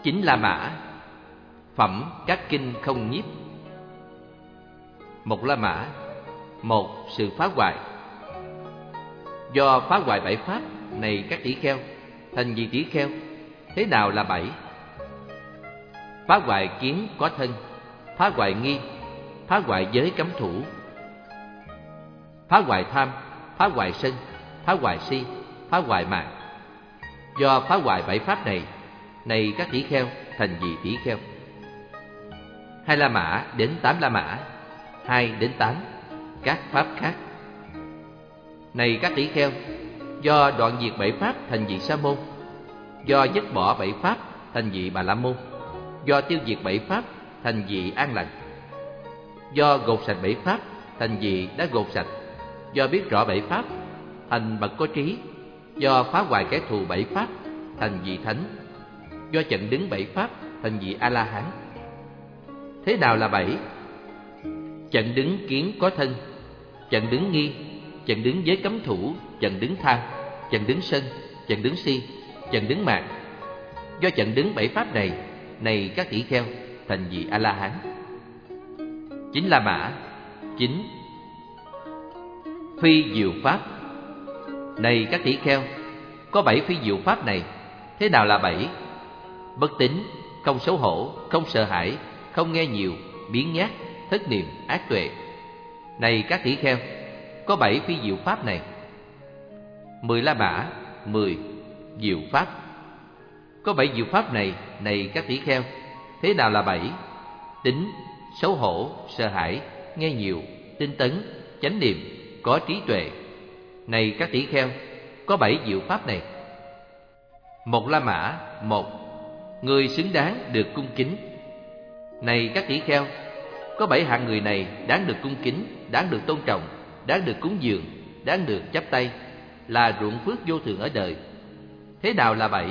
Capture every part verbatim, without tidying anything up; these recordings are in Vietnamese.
Chính La Mã. Phẩm các kinh không nhiếp. Một La Mã. Một, sự phá hoại. Do phá hoại bảy pháp này các tỷ kheo, thành vị tỷ kheo. Thế nào là bảy? Phá hoại kiến có thân, phá hoại nghi, phá hoại giới cấm thủ, phá hoại tham, phá hoại sân, phá hoại si, phá hoại mạng. Do phá hoại bảy pháp này, này các tỷ kheo, thành vị tỷ kheo. Hai La Mã đến tám La Mã, hai đến tám, các pháp khác. Này các tỷ kheo, do đoạn diệt bảy pháp thành vị Sa môn, do dứt bỏ bảy pháp thành vị Bà La môn, do tiêu diệt bảy pháp thành vị An lành, do gột sạch bảy pháp thành vị đã gột sạch, do biết rõ bảy pháp thành bậc có trí, do phá hoại kẻ thù bảy pháp thành vị thánh, do chặn đứng bảy pháp thành vị A La Hán. Thế nào là bảy? Chặn đứng kiến có thân, chặn đứng nghi, chặn đứng giới cấm thủ, chặn đứng tham, chặn đứng sân, chặn đứng si, chặn đứng mạng. Do chặn đứng bảy pháp này, này các tỷ kheo, thành vị A La Hán. Chính La Mã. Chính, phi diệu pháp. Này các tỷ kheo, có bảy phi diệu pháp này. Thế nào là bảy? Bất tín, không xấu hổ, không sợ hãi, không nghe nhiều, biếng nhác, thất niệm, ác tuệ. Này các tỷ kheo, có bảy phi diệu pháp này. Mười La Mã. Mười, diệu pháp. Có bảy diệu pháp này, này các tỷ kheo. Thế nào là bảy? Tín, xấu hổ, sợ hãi, nghe nhiều, tinh tấn, chánh niệm, có trí tuệ. Này các tỷ kheo, có bảy diệu pháp này. Một La Mã. Một, người xứng đáng được cung kính. Này các tỷ kheo, có bảy hạng người này đáng được cung kính, đáng được tôn trọng, đáng được cúng dường, đáng được chắp tay, là ruộng phước vô thường ở đời. Thế nào là bảy?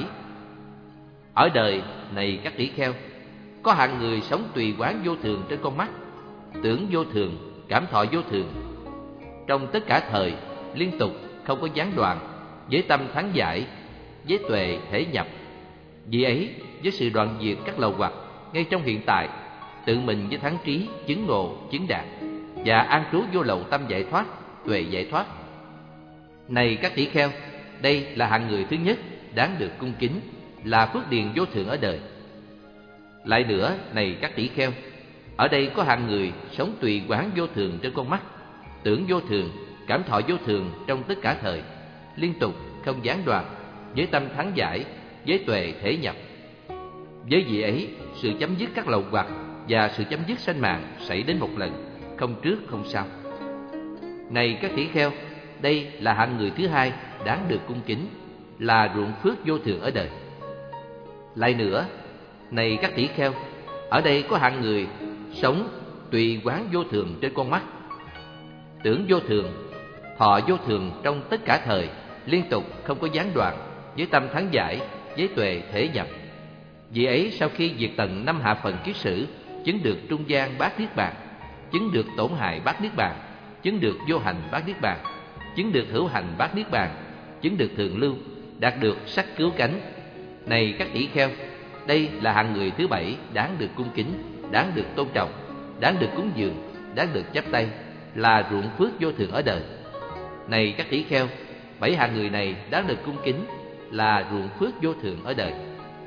Ở đời này các tỷ kheo, có hạng người sống tùy quán vô thường trên con mắt, tưởng vô thường, cảm thọ vô thường, trong tất cả thời, liên tục, không có gián đoạn, với tâm thắng giải, với tuệ thể nhập. Vì ấy, với sự đoạn diệt các lậu hoặc ngay trong hiện tại, tự mình với thắng trí, chứng ngộ, chứng đạt, và an trú vô lậu tâm giải thoát, tuệ giải thoát. Này các tỷ kheo, đây là hạng người thứ nhất đáng được cung kính, là phước điền vô thượng ở đời. Lại nữa, này các tỷ kheo, ở đây có hạng người sống tùy quán vô thường trên con mắt, tưởng vô thường, cảm thọ vô thường trong tất cả thời, liên tục, không gián đoạn, với tâm thắng giải, với tuệ thể nhập. Với vị ấy, sự chấm dứt các lậu hoặc và sự chấm dứt sanh mạng xảy đến một lần, không trước không sau. Này các tỷ kheo, đây là hạng người thứ hai đáng được cung kính, là ruộng phước vô thường ở đời. Lại nữa, này các tỷ kheo, ở đây có hạng người sống tùy quán vô thường trên con mắt, tưởng vô thường, thọ vô thường trong tất cả thời, liên tục, không có gián đoạn, với tâm thắng giải, với tuệ thể nhập. Vì ấy sau khi diệt tận năm hạ phần kiết sử, chứng được trung gian bát niết bàn, chứng được tổn hại bát niết bàn, chứng được vô hành bát niết bàn, chứng được hữu hành bát niết bàn, chứng được thường lưu, đạt được sắc cứu cánh. Này các tỷ kheo, đây là hạng người thứ bảy đáng được cung kính, đáng được tôn trọng, đáng được cúng dường, đáng được chắp tay, là ruộng phước vô thường ở đời. Này các tỷ kheo, bảy hạng người này đáng được cung kính, là ruộng phước vô thường ở đời.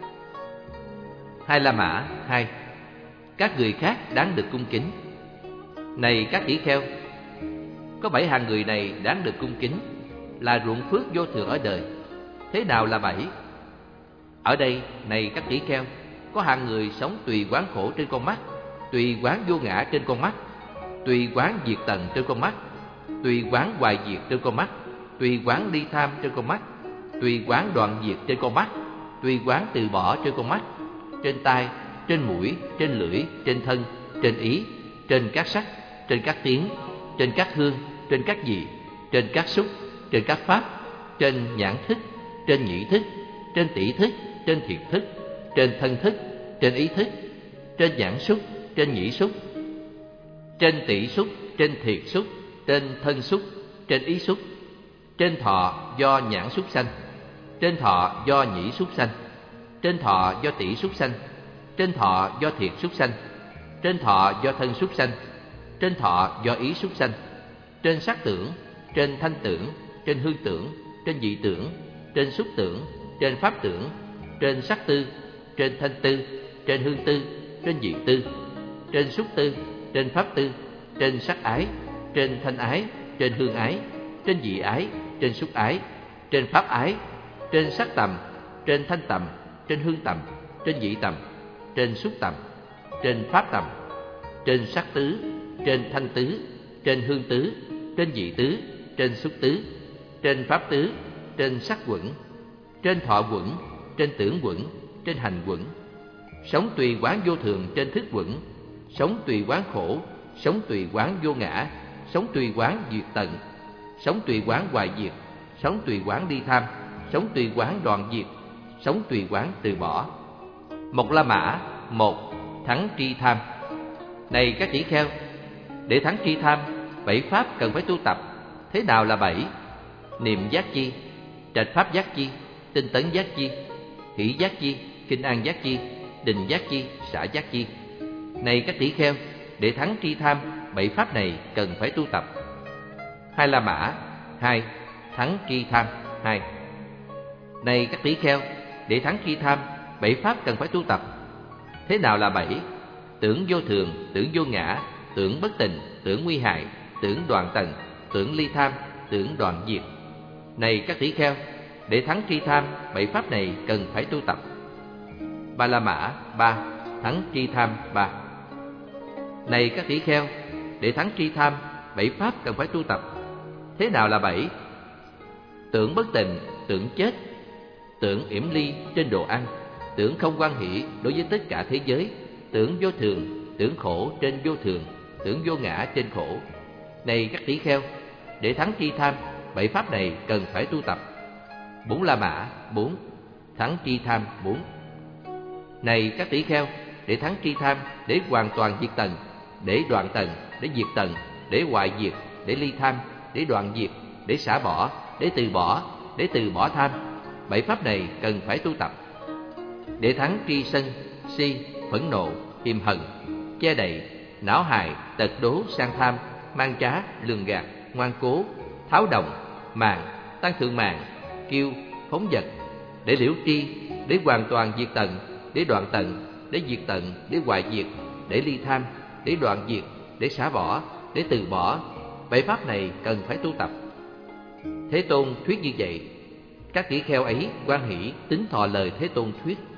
Hai La Mã. Hai, các người khác đáng được cung kính. Này các tỷ kheo, có bảy hạng người này đáng được cung kính, là ruộng phước vô thường ở đời. Thế nào là bảy? Ở đây, này các tỷ kheo, có hạng người sống tùy quán khổ trên con mắt, tùy quán vô ngã trên con mắt, tùy quán diệt tận trên con mắt, tùy quán hoại diệt trên con mắt, tùy quán ly tham trên con mắt, tùy quán đoạn diệt trên con mắt, tùy quán từ bỏ trên con mắt, trên tai, trên mũi, trên lưỡi, trên thân, trên ý, trên các sắc, trên các tiếng, trên các hương, trên các vị, trên các xúc, trên các pháp, trên nhãn thức, trên nhĩ thức, trên tỷ thức, trên thiệt thức, trên thân thức, trên ý thức, trên nhãn xúc, trên nhĩ xúc, trên tỷ xúc, trên thiệt xúc, trên thân xúc, trên ý xúc, trên thọ do nhãn xúc sanh, trên thọ do nhĩ xúc sanh, trên thọ do tỷ súc sanh, trên thọ do thiệt súc sanh, trên thọ do thân súc sanh, trên thọ do ý súc sanh, trên sắc tưởng, trên thanh tưởng, trên hương tưởng, trên vị tưởng, trên xúc tưởng, trên pháp tưởng, trên sắc tư, trên thanh tư, trên hương tư, trên vị tư, trên xúc tư, trên pháp tư, trên sắc ái, trên thanh ái, trên hương ái, trên vị ái, trên xúc ái, trên pháp ái, trên sắc tầm, trên thanh tầm, trên hương tầm, trên vị tầm, trên xúc tầm, trên pháp tầm, trên sắc tứ, trên thanh tứ, trên hương tứ, trên vị tứ, trên xúc tứ, trên pháp tứ, trên sắc quẩn, trên thọ quẩn, trên tưởng quẩn, trên hành quẩn. Sống tùy quán vô thường trên thức quẩn, sống tùy quán khổ, sống tùy quán vô ngã, sống tùy quán diệt tận, sống tùy quán hoại diệt, sống tùy quán ly tham, sống tùy quán đoạn diệt, sống tùy quán từ bỏ. Một La Mã, một thắng tri tham. Này các tỷ kheo, để thắng tri tham, bảy pháp cần phải tu tập. Thế nào là bảy? Niệm giác chi, trạch pháp giác chi, tinh tấn giác chi, hỷ giác chi, kinh an giác chi, định giác chi, xả giác chi. Này các tỷ kheo, để thắng tri tham, bảy pháp này cần phải tu tập. Hai La Mã, hai thắng tri tham, hai. Này các tỷ kheo, để thắng tri tham, bảy pháp cần phải tu tập. Thế nào là bảy? Tưởng vô thường, tưởng vô ngã, tưởng bất tình, tưởng nguy hại, tưởng đoạn tận, tưởng ly tham, tưởng đoạn diệt. Này các tỷ kheo, để thắng tri tham, bảy pháp này cần phải tu tập. Ba La Mã, ba thắng tri tham, ba. Này các tỷ kheo, để thắng tri tham, bảy pháp cần phải tu tập. Thế nào là bảy? Tưởng bất tình, tưởng chết, tưởng yểm ly trên đồ ăn, tưởng không hoan hỷ đối với tất cả thế giới, tưởng vô thường, tưởng khổ trên vô thường, tưởng vô ngã trên khổ. Này các tỷ kheo, để thắng tri tham, bảy pháp này cần phải tu tập. Bốn La Mã, bốn thắng tri tham, bốn. Này các tỷ kheo, để thắng tri tham, để hoàn toàn diệt tận, để đoạn tận, để diệt tận, để hoại diệt, để ly tham, để đoạn diệt, để xả bỏ, để từ bỏ, để từ bỏ tham. Bảy pháp này cần phải tu tập. Để thắng tri sân, si, phẫn nộ, hiềm hận, che đậy, não hại, tật đố, sang tham, mang trá, lường gạt, ngoan cố, tháo động, màng, tăng thượng màng, kiêu, phóng dật, để liễu tri, để hoàn toàn diệt tận, để đoạn tận, để diệt tận, để hoại diệt, để ly tham, để đoạn diệt, để xả bỏ, để từ bỏ. Bảy pháp này cần phải tu tập. Thế Tôn thuyết như vậy, các tỷ kheo ấy hoan hỷ tín thọ lời Thế Tôn thuyết.